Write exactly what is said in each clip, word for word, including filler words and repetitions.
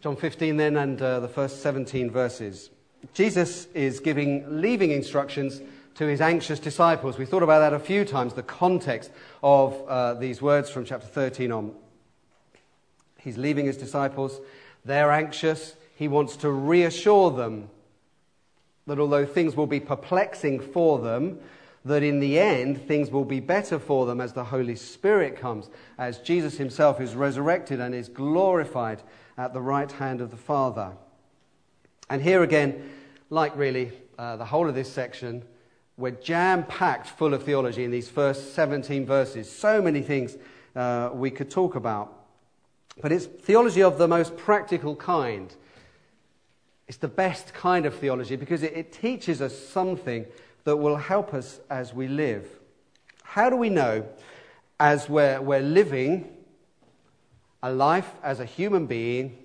John fifteen then, and uh, the first seventeen verses. Jesus is giving leaving instructions to his anxious disciples. We thought about that a few times, the context of uh, these words from chapter thirteen on. He's leaving his disciples. They're anxious. He wants to reassure them that although things will be perplexing for them, that in the end things will be better for them as the Holy Spirit comes, as Jesus himself is resurrected and is glorified at the right hand of the Father. And here again, like really uh, the whole of this section, we're jam-packed full of theology in these first seventeen verses. So many things uh, we could talk about. But it's theology of the most practical kind. It's the best kind of theology because it, it teaches us something that will help us as we live. How do we know, as we're, we're living a life as a human being,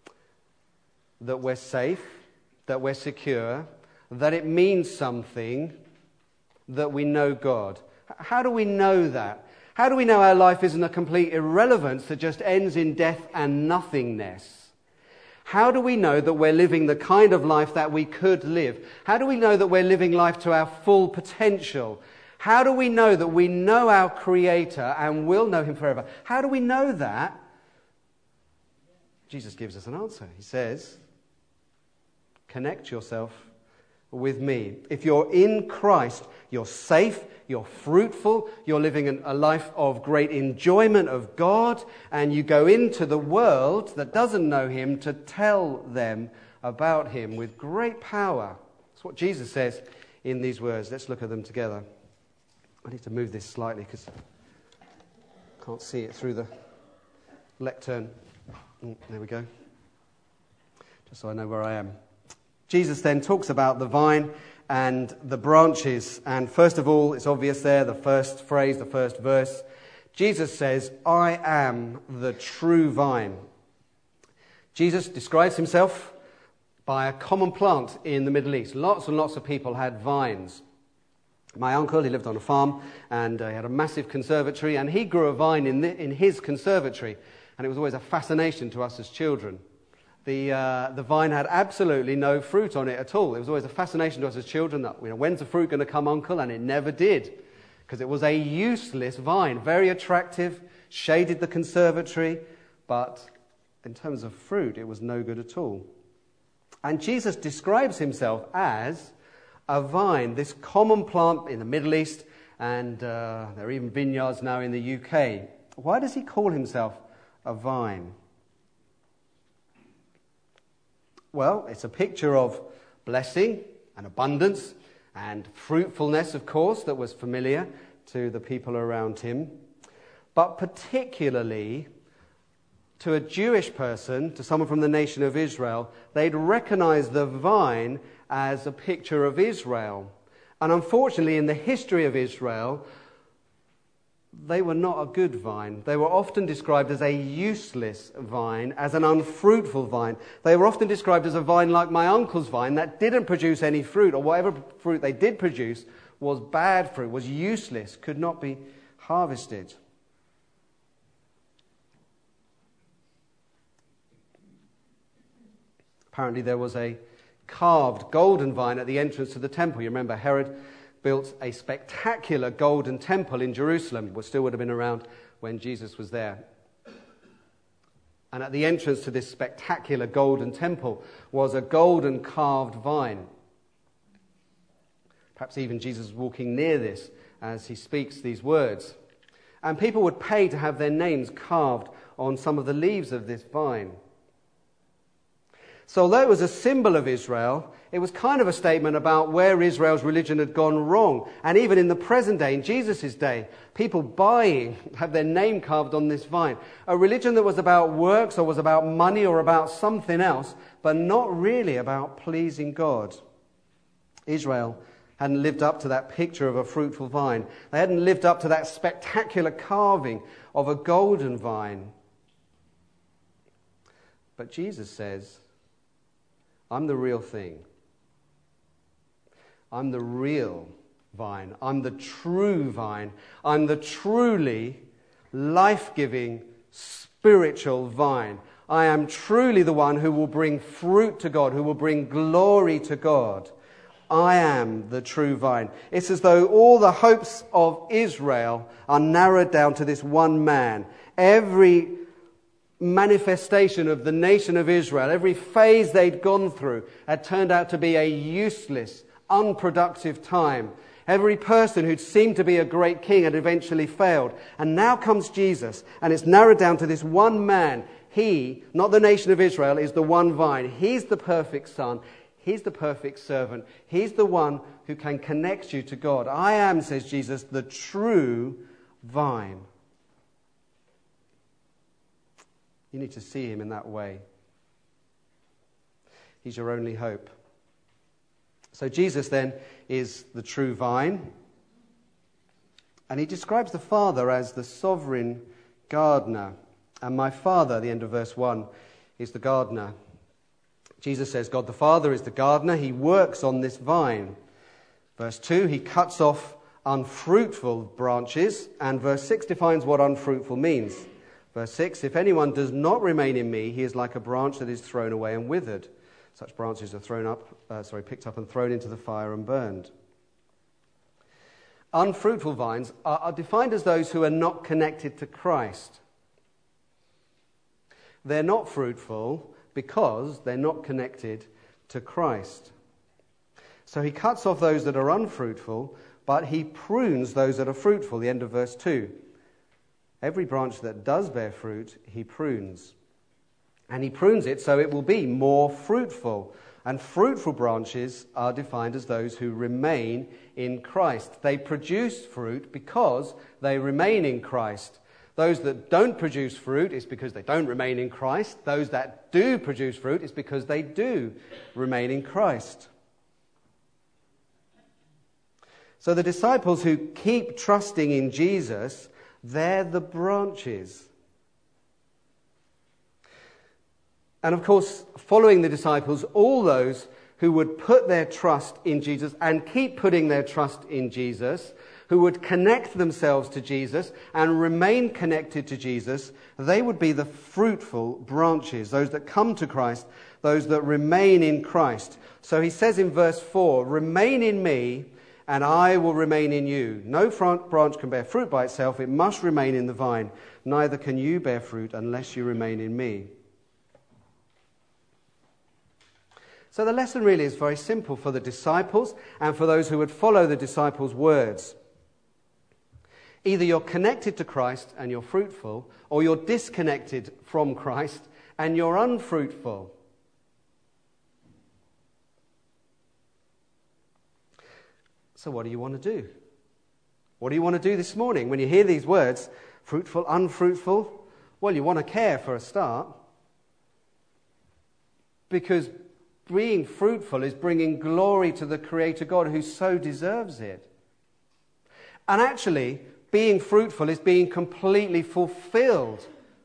that we're safe, that we're secure, that it means something, that we know God? How do we know that? How do we know our life isn't a complete irrelevance that just ends in death and nothingness? How do we know that we're living the kind of life that we could live? How do we know that we're living life to our full potential? How do we know that we know our Creator and will know him forever? How do we know that? Jesus gives us an answer. He says, connect yourself with me. If you're in Christ, you're safe, you're fruitful, you're living a life of great enjoyment of God, and you go into the world that doesn't know him to tell them about him with great power. That's what Jesus says in these words. Let's look at them together. I need to move this slightly because I can't see it through the lectern. Oh, there we go. Just so I know where I am. Jesus then talks about the vine and the branches. And first of all, it's obvious there, the first phrase, the first verse. Jesus says, I am the true vine. Jesus describes himself by a common plant in the Middle East. Lots and lots of people had vines. My uncle, he lived on a farm, and uh, he had a massive conservatory, and he grew a vine in, the, in his conservatory. And it was always a fascination to us as children. The uh, the vine had absolutely no fruit on it at all. It was always a fascination to us as children that, you know, when's the fruit going to come, Uncle? And it never did, because it was a useless vine. Very attractive, shaded the conservatory, but in terms of fruit, it was no good at all. And Jesus describes himself as a vine, this common plant in the Middle East, and uh, there are even vineyards now in the U K. Why does he call himself a vine? Well, it's a picture of blessing and abundance and fruitfulness, of course, that was familiar to the people around him. But particularly to a Jewish person, to someone from the nation of Israel, they'd recognize the vine as a picture of Israel. And unfortunately, in the history of Israel, they were not a good vine. They were often described as a useless vine, as an unfruitful vine. They were often described as a vine like my uncle's vine that didn't produce any fruit, or whatever fruit they did produce was bad fruit, was useless, could not be harvested. Apparently there was a carved golden vine at the entrance to the temple. You remember Herod built a spectacular golden temple in Jerusalem, which still would have been around when Jesus was there. And at the entrance to this spectacular golden temple was a golden carved vine. Perhaps even Jesus was walking near this as he speaks these words. And people would pay to have their names carved on some of the leaves of this vine. So although it was a symbol of Israel, it was kind of a statement about where Israel's religion had gone wrong. And even in the present day, in Jesus' day, people buying have their name carved on this vine. A religion that was about works or was about money or about something else, but not really about pleasing God. Israel hadn't lived up to that picture of a fruitful vine. They hadn't lived up to that spectacular carving of a golden vine. But Jesus says, I'm the real thing. I'm the real vine. I'm the true vine. I'm the truly life-giving spiritual vine. I am truly the one who will bring fruit to God, who will bring glory to God. I am the true vine. It's as though all the hopes of Israel are narrowed down to this one man. Every manifestation of the nation of Israel, every phase they'd gone through, had turned out to be a useless, unproductive time. Every person who'd seemed to be a great king had eventually failed. And now comes Jesus, and it's narrowed down to this one man. He, not the nation of Israel, is the one vine. He's the perfect son. He's the perfect servant. He's the one who can connect you to God. I am, says Jesus, the true vine. You need to see him in that way. He's your only hope. So Jesus then is the true vine. And he describes the Father as the sovereign gardener. And my Father, the end of verse one, is the gardener. Jesus says God the Father is the gardener. He works on this vine. Verse two, he cuts off unfruitful branches. And verse six defines what unfruitful means. Verse six, if anyone does not remain in me, he is like a branch that is thrown away and withered. Such branches are thrown up, uh, sorry, picked up and thrown into the fire and burned. Unfruitful vines are, are defined as those who are not connected to Christ. They're not fruitful because they're not connected to Christ. So he cuts off those that are unfruitful, but he prunes those that are fruitful, the end of verse two. Every branch that does bear fruit, he prunes. And he prunes it so it will be more fruitful. And fruitful branches are defined as those who remain in Christ. They produce fruit because they remain in Christ. Those that don't produce fruit is because they don't remain in Christ. Those that do produce fruit is because they do remain in Christ. So the disciples who keep trusting in Jesus, they're the branches. And of course, following the disciples, all those who would put their trust in Jesus and keep putting their trust in Jesus, who would connect themselves to Jesus and remain connected to Jesus, they would be the fruitful branches, those that come to Christ, those that remain in Christ. So he says in verse four, remain in me and I will remain in you. No branch can bear fruit by itself, it must remain in the vine. Neither can you bear fruit unless you remain in me. So the lesson really is very simple for the disciples and for those who would follow the disciples' words. Either you're connected to Christ and you're fruitful, or you're disconnected from Christ and you're unfruitful. So what do you want to do? What do you want to do this morning when you hear these words, fruitful, unfruitful? Well, you want to care for a start, because being fruitful is bringing glory to the Creator God who so deserves it. And actually, being fruitful is being completely fulfilled.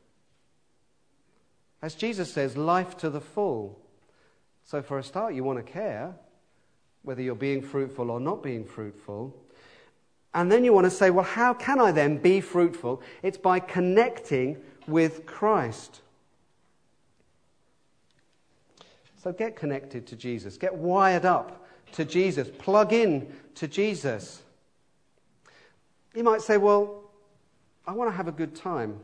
As Jesus says, life to the full. So for a start, you want to care whether you're being fruitful or not being fruitful. And then you want to say, well, how can I then be fruitful? It's by connecting with Christ. So get connected to Jesus. Get wired up to Jesus. Plug in to Jesus. You might say, well, I want to have a good time.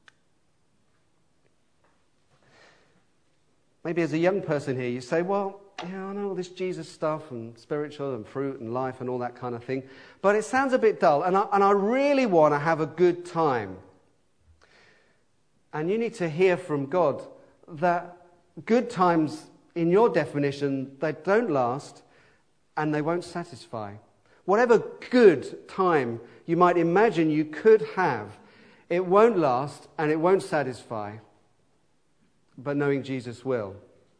Maybe as a young person here, you say, well, yeah, I know all this Jesus stuff and spiritual and fruit and life and all that kind of thing, but it sounds a bit dull, and I, and I really want to have a good time. And you need to hear from God that good times, in your definition, they don't last and they won't satisfy. Whatever good time you might imagine you could have, it won't last and it won't satisfy, but knowing Jesus will.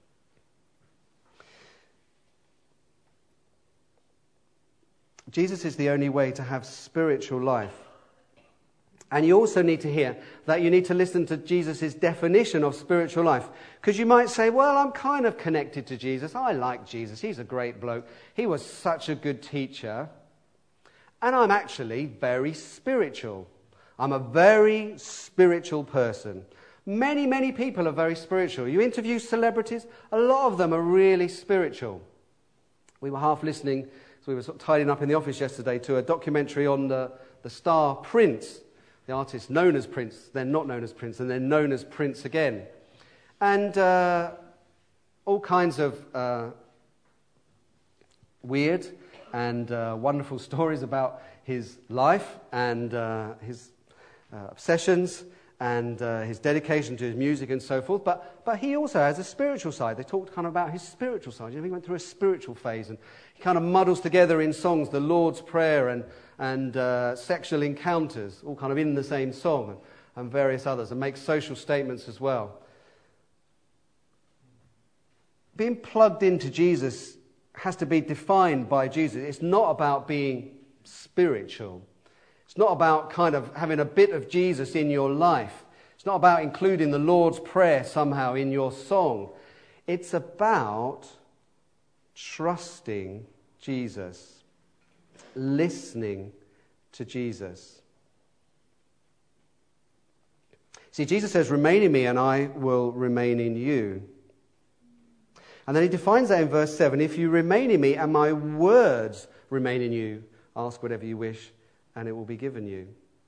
Jesus is the only way to have spiritual life. And you also need to hear that you need to listen to Jesus' definition of spiritual life. Because you might say, well, I'm kind of connected to Jesus. I like Jesus. He's a great bloke. He was such a good teacher. And I'm actually very spiritual. I'm a very spiritual person. Many, many people are very spiritual. You interview celebrities, a lot of them are really spiritual. We were half listening, so we were sort of tidying up in the office yesterday, to a documentary on the, the star Prince, the artist known as Prince, then not known as Prince, and then known as Prince again. And uh, all kinds of uh, weird and uh, wonderful stories about his life and uh, his uh, obsessions and uh, his dedication to his music and so forth. But but he also has a spiritual side. They talked kind of about his spiritual side. You know, he went through a spiritual phase, and he kind of muddles together in songs the Lord's Prayer and, and uh, sexual encounters, all kind of in the same song, and, and various others, and makes social statements as well. Being plugged into Jesus has to be defined by Jesus. It's not about being spiritual. It's not about kind of having a bit of Jesus in your life. It's not about including the Lord's Prayer somehow in your song. It's about trusting Jesus, listening to Jesus. See, Jesus says, "Remain in me and I will remain in you." And then he defines that in verse seven. "If you remain in me and my words remain in you, ask whatever you wish and it will be given you."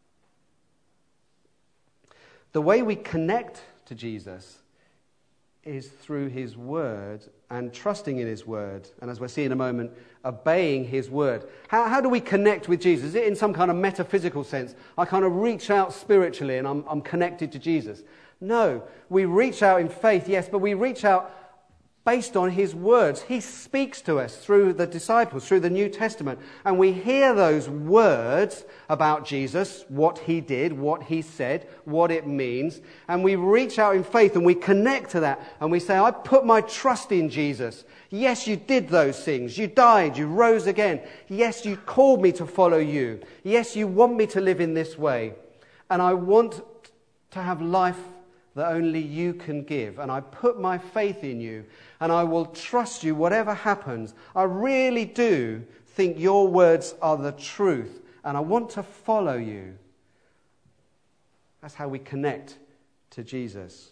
The way we connect to Jesus is through his word and trusting in his word. And as we'll see in a moment, obeying his word. How, how do we connect with Jesus? Is it in some kind of metaphysical sense? I kind of reach out spiritually and I'm, I'm connected to Jesus. No, we reach out in faith, yes, but we reach out based on his words. He speaks to us through the disciples, through the New Testament. And we hear those words about Jesus, what he did, what he said, what it means. And we reach out in faith and we connect to that. And we say, I put my trust in Jesus. Yes, you did those things. You died. You rose again. Yes, you called me to follow you. Yes, you want me to live in this way. And I want to have life that only you can give. And I put my faith in you. And I will trust you whatever happens. I really do think your words are the truth. And I want to follow you. That's how we connect to Jesus.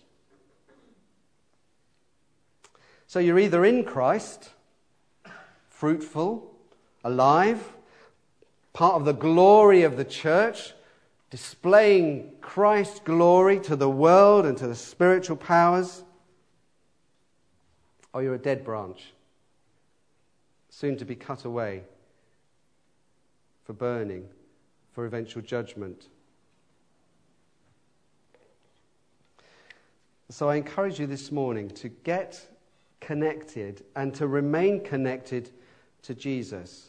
So you're either in Christ, fruitful, alive, part of the glory of the church, displaying Christ's glory to the world and to the spiritual powers, or you're a dead branch, soon to be cut away for burning, for eventual judgment. So I encourage you this morning to get connected and to remain connected to Jesus.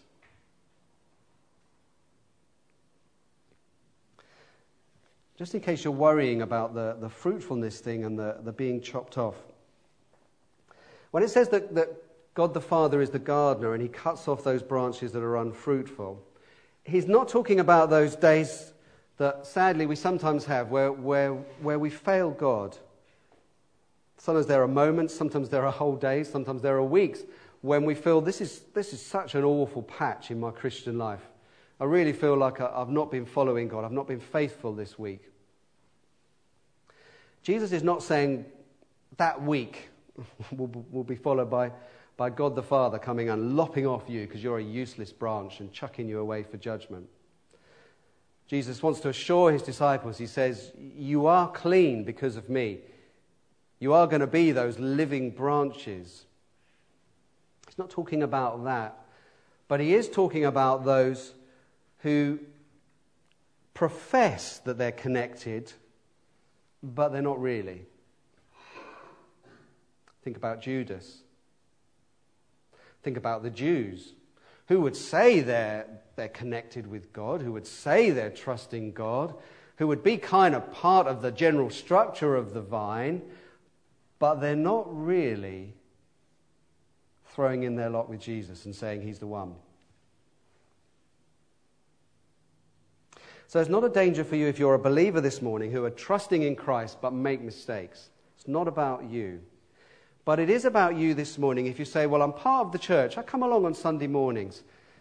Just in case you're worrying about the, the fruitfulness thing and the, the being chopped off. When it says that, that God the Father is the gardener and he cuts off those branches that are unfruitful, he's not talking about those days that sadly we sometimes have where, where, where we fail God. Sometimes there are moments, sometimes there are whole days, sometimes there are weeks when we feel this is, this is such an awful patch in my Christian life. I really feel like I've not been following God. I've not been faithful this week. Jesus is not saying that week will, will be followed by, by God the Father coming and lopping off you because you're a useless branch and chucking you away for judgment. Jesus wants to assure his disciples, he says, you are clean because of me. You are going to be those living branches. He's not talking about that, but he is talking about those who profess that they're connected, but they're not really. Think about Judas. Think about the Jews, who would say they're, they're connected with God, who would say they're trusting God, who would be kind of part of the general structure of the vine, but they're not really throwing in their lot with Jesus and saying he's the one. So it's not a danger for you if you're a believer this morning who are trusting in Christ but make mistakes. It's not about you. But it is about you this morning if you say, well, I'm part of the church. I come along on Sunday mornings.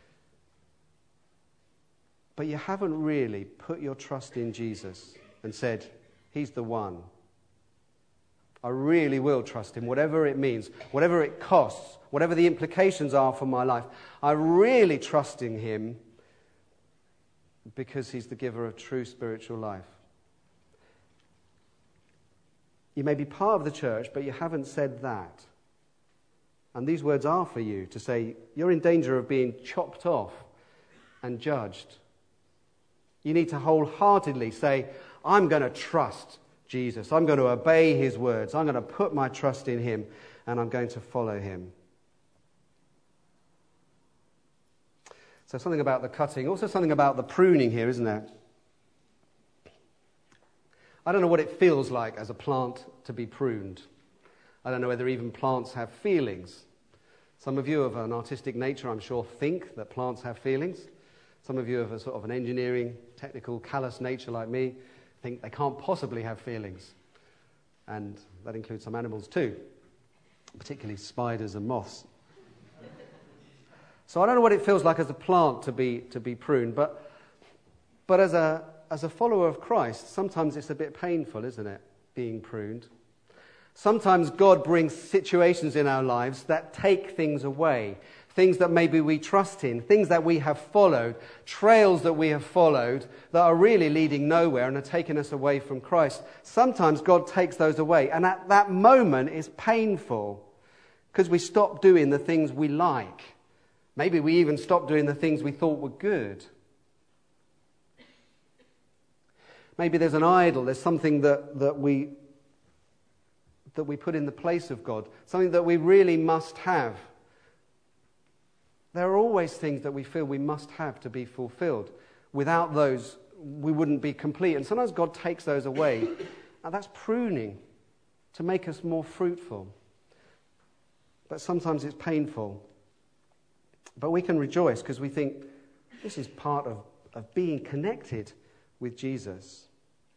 But you haven't really put your trust in Jesus and said, he's the one. I really will trust him, whatever it means, whatever it costs, whatever the implications are for my life. I really trust in him because he's the giver of true spiritual life. You may be part of the church, but you haven't said that. And these words are for you to say you're in danger of being chopped off and judged. You need to wholeheartedly say, I'm going to trust Jesus. I'm going to obey his words. I'm going to put my trust in him, and I'm going to follow him. So something about the cutting, also something about the pruning here, isn't there? I don't know what it feels like as a plant to be pruned. I don't know whether even plants have feelings. Some of you of an artistic nature, I'm sure, think that plants have feelings. Some of you of a sort of an engineering, technical, callous nature like me think they can't possibly have feelings. And that includes some animals too, particularly spiders and moths. So I don't know what it feels like as a plant to be to be pruned, but but as a as a follower of Christ, sometimes it's a bit painful, isn't it, being pruned? Sometimes God brings situations in our lives that take things away, things that maybe we trust in, things that we have followed, trails that we have followed that are really leading nowhere and are taking us away from Christ. Sometimes God takes those away, and at that moment it's painful because we stop doing the things we like. Maybe we even stop doing the things we thought were good. Maybe there's an idol, there's something that, that we that we put in the place of God, something that we really must have. There are always things that we feel we must have to be fulfilled. Without those, we wouldn't be complete. And sometimes God takes those away. And that's pruning to make us more fruitful. But sometimes it's painful. But we can rejoice because we think this is part of, of being connected with Jesus.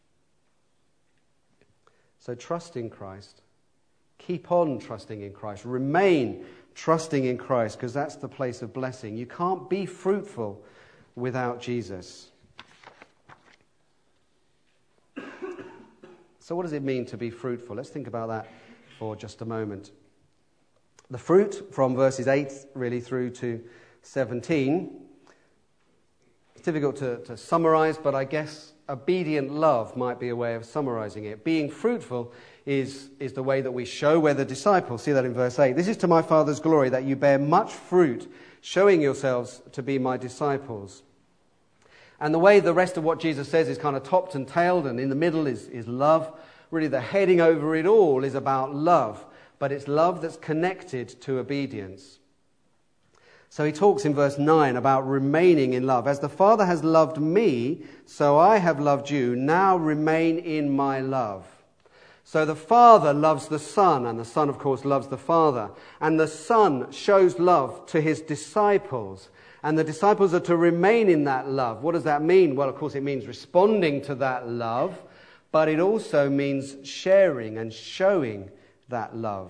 So trust in Christ. Keep on trusting in Christ. Remain trusting in Christ, because that's the place of blessing. You can't be fruitful without Jesus. So what does it mean to be fruitful? Let's think about that for just a moment. The fruit from verses eight really through to seventeen. It's difficult to, to summarize, but I guess obedient love might be a way of summarizing it. Being fruitful is, is the way that we show we're the disciples. See that in verse eight. This is to my Father's glory, that you bear much fruit, showing yourselves to be my disciples. And the way the rest of what Jesus says is kind of topped and tailed, and in the middle is, is love. Really the heading over it all is about love, but it's love that's connected to obedience. So he talks in verse nine about remaining in love. As the Father has loved me, so I have loved you. Now remain in my love. So the Father loves the Son, and the Son, of course, loves the Father. And the Son shows love to his disciples. And the disciples are to remain in that love. What does that mean? Well, of course, it means responding to that love, but it also means sharing and showing that love.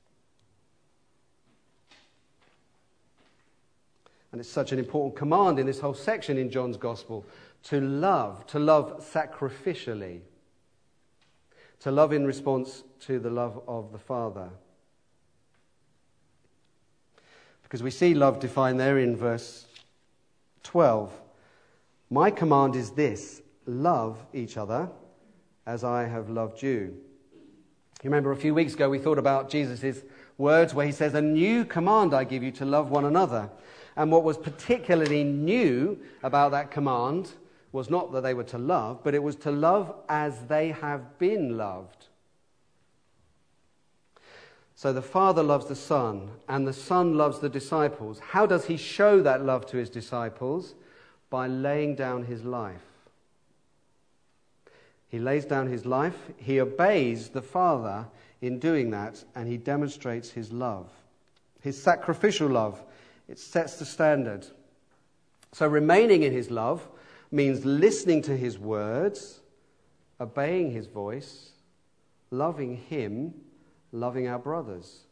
And it's such an important command in this whole section in John's Gospel, to love, to love sacrificially, to love in response to the love of the Father. Because we see love defined there in verse twelve. My command is this, love each other as I have loved you. You remember a few weeks ago we thought about Jesus' words where he says, a new command I give you, to love one another. And what was particularly new about that command was not that they were to love, but it was to love as they have been loved. So the Father loves the Son, and the Son loves the disciples. How does he show that love to his disciples? By laying down his life. He lays down his life, he obeys the Father in doing that, and he demonstrates his love. His sacrificial love. It sets the standard. So remaining in his love means listening to his words, obeying his voice, loving him, loving our brothers.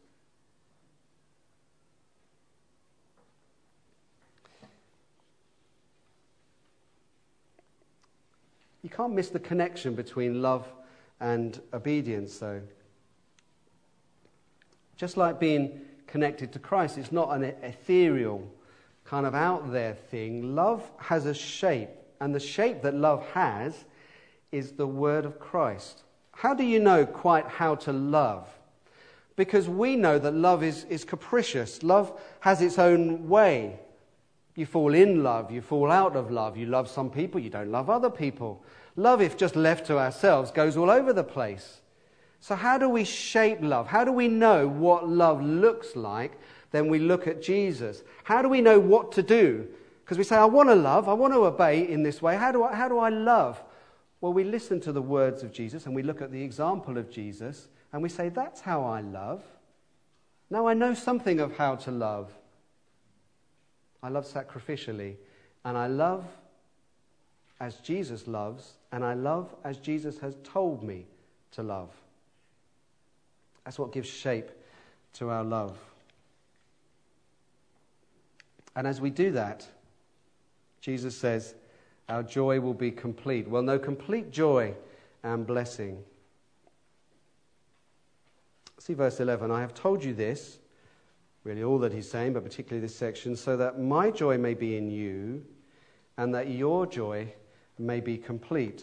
You can't miss the connection between love and obedience, though. Just like being connected to Christ, it's not an ethereal kind of out there thing. Love has a shape, and the shape that love has is the word of Christ. How do you know quite how to love? Because we know that love is, is capricious. Love has its own way. You fall in love, you fall out of love. You love some people, you don't love other people. Love, if just left to ourselves, goes all over the place. So how do we shape love? How do we know what love looks like? Then we look at Jesus. How do we know what to do? Because we say, I want to love, I want to obey in this way. How do I, how do I love? Well, we listen to the words of Jesus and we look at the example of Jesus and we say, that's how I love. Now I know something of how to love. I love sacrificially, and I love as Jesus loves, and I love as Jesus has told me to love. That's what gives shape to our love. And as we do that, Jesus says, our joy will be complete. Well, no, complete joy and blessing. See verse eleven. I have told you this, really all that he's saying, but particularly this section, so that my joy may be in you and that your joy may be complete.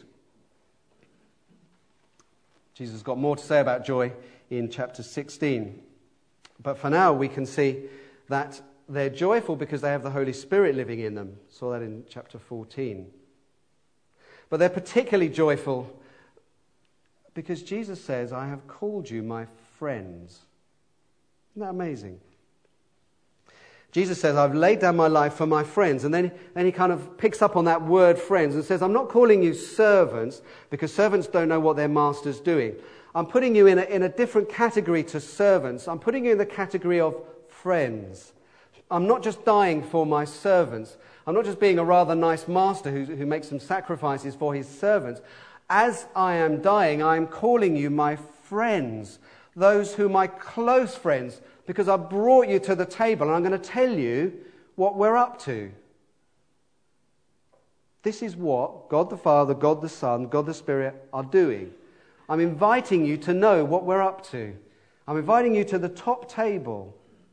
Jesus has got more to say about joy in chapter sixteen. But for now we can see that they're joyful because they have the Holy Spirit living in them. Saw that in chapter fourteen. But they're particularly joyful because Jesus says, I have called you my friends. Isn't that amazing? Jesus says, I've laid down my life for my friends. And then, then he kind of picks up on that word friends and says, I'm not calling you servants because servants don't know what their master's doing. I'm putting you in a, in a different category to servants. I'm putting you in the category of friends. I'm not just dying for my servants. I'm not just being a rather nice master who, who makes some sacrifices for his servants. As I am dying, I am calling you my friends, those who are my close friends, because I brought you to the table and I'm going to tell you what we're up to. This is what God the Father, God the Son, God the Spirit are doing. I'm inviting you to know what we're up to. I'm inviting you to the top table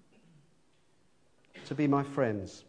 to be my friends.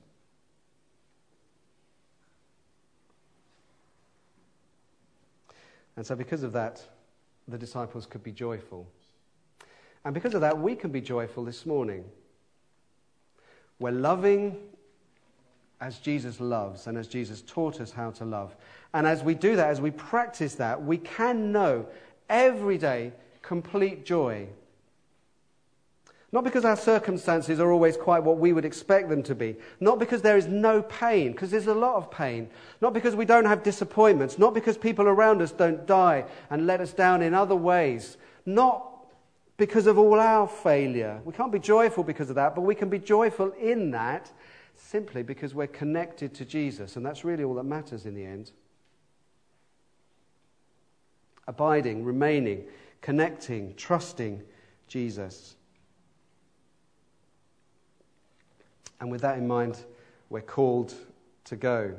And so because of that, the disciples could be joyful. And because of that, we can be joyful this morning. We're loving as Jesus loves and as Jesus taught us how to love. And as we do that, as we practice that, we can know every day complete joy. Not because our circumstances are always quite what we would expect them to be. Not because there is no pain, because there's a lot of pain. Not because we don't have disappointments. Not because people around us don't die and let us down in other ways. Not because of all our failure. We can't be joyful because of that, but we can be joyful in that simply because we're connected to Jesus. And that's really all that matters in the end. Abiding, remaining, connecting, trusting Jesus. And with that in mind, we're called to go.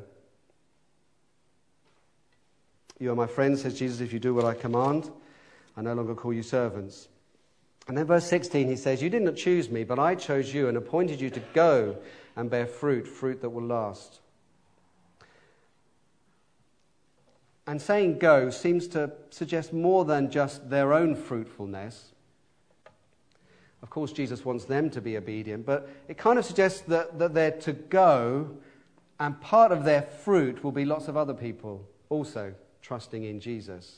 You are my friends, says Jesus, if you do what I command. I no longer call you servants. And then verse sixteen, he says, you did not choose me, but I chose you and appointed you to go and bear fruit, fruit that will last. And saying go seems to suggest more than just their own fruitfulness. Of course, Jesus wants them to be obedient, but it kind of suggests that, that they're to go, and part of their fruit will be lots of other people also trusting in Jesus.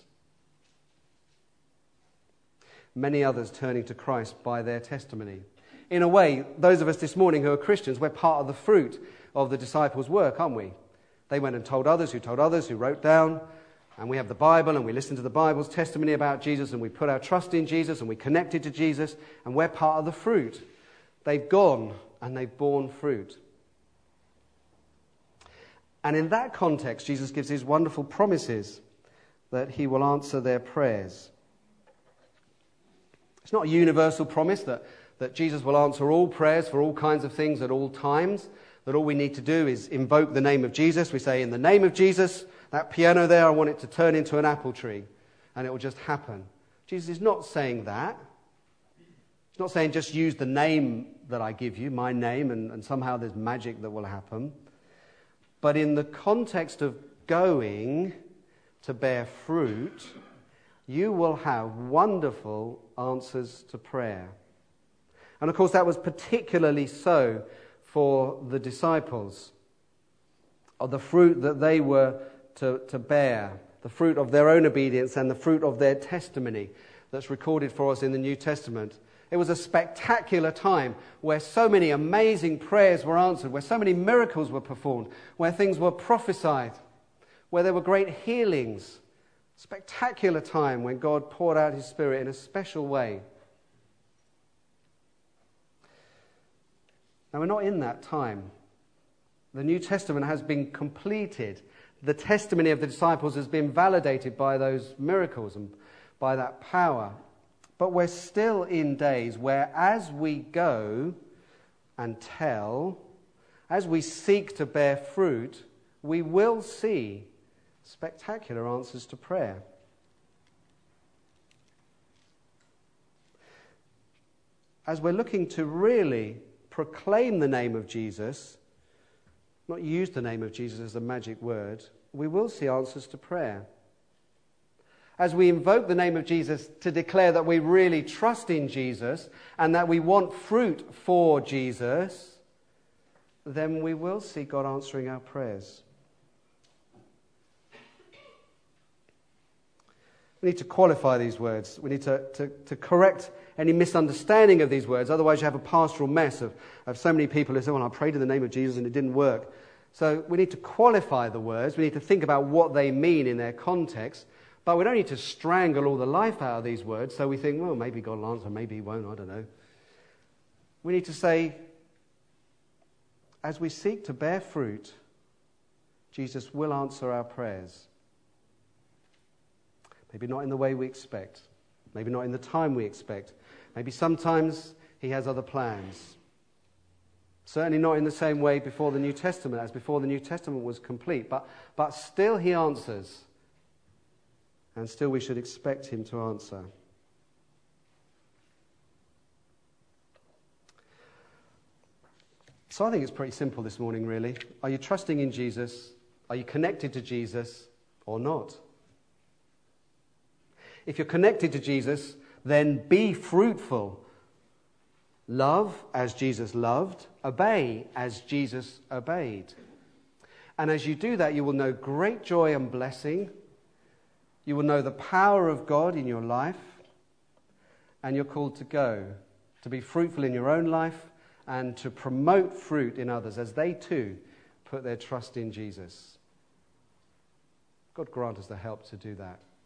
Many others turning to Christ by their testimony. In a way, those of us this morning who are Christians, we're part of the fruit of the disciples' work, aren't we? They went and told others, who told others, who wrote down. And we have the Bible, and we listen to the Bible's testimony about Jesus, and we put our trust in Jesus, and we connected to Jesus, and we're part of the fruit. They've gone, and they've borne fruit. And in that context, Jesus gives his wonderful promises that he will answer their prayers. It's not a universal promise that, that Jesus will answer all prayers for all kinds of things at all times, that all we need to do is invoke the name of Jesus. We say, in the name of Jesus, that piano there, I want it to turn into an apple tree, and it will just happen. Jesus is not saying that. It's not saying just use the name that I give you, my name, and, and somehow there's magic that will happen. But in the context of going to bear fruit, you will have wonderful answers to prayer. And of course that was particularly so for the disciples, of the fruit that they were to, to bear, the fruit of their own obedience and the fruit of their testimony that's recorded for us in the New Testament. It was a spectacular time where so many amazing prayers were answered, where so many miracles were performed, where things were prophesied, where there were great healings. Spectacular time when God poured out his Spirit in a special way. Now, we're not in that time. The New Testament has been completed. The testimony of the disciples has been validated by those miracles and by that power. But we're still in days where as we go and tell, as we seek to bear fruit, we will see spectacular answers to prayer. As we're looking to really proclaim the name of Jesus, not use the name of Jesus as a magic word, we will see answers to prayer. As we invoke the name of Jesus to declare that we really trust in Jesus and that we want fruit for Jesus, then we will see God answering our prayers. We need to qualify these words. We need to, to, to correct any misunderstanding of these words. Otherwise you have a pastoral mess of, of so many people who say, well, I prayed in the name of Jesus and it didn't work. So we need to qualify the words. We need to think about what they mean in their context. But we don't need to strangle all the life out of these words, so we think, well, maybe God will answer, maybe he won't, I don't know. We need to say, as we seek to bear fruit, Jesus will answer our prayers. Maybe not in the way we expect. Maybe not in the time we expect. Maybe sometimes he has other plans. Certainly not in the same way before the New Testament, as before the New Testament was complete. But, but still he answers. And still we should expect him to answer. So I think it's pretty simple this morning, really. Are you trusting in Jesus? Are you connected to Jesus or not? If you're connected to Jesus, then be fruitful. Love as Jesus loved. Obey as Jesus obeyed. And as you do that, you will know great joy and blessing. You will know the power of God in your life, and you're called to go, to be fruitful in your own life and to promote fruit in others as they too put their trust in Jesus. God grant us the help to do that.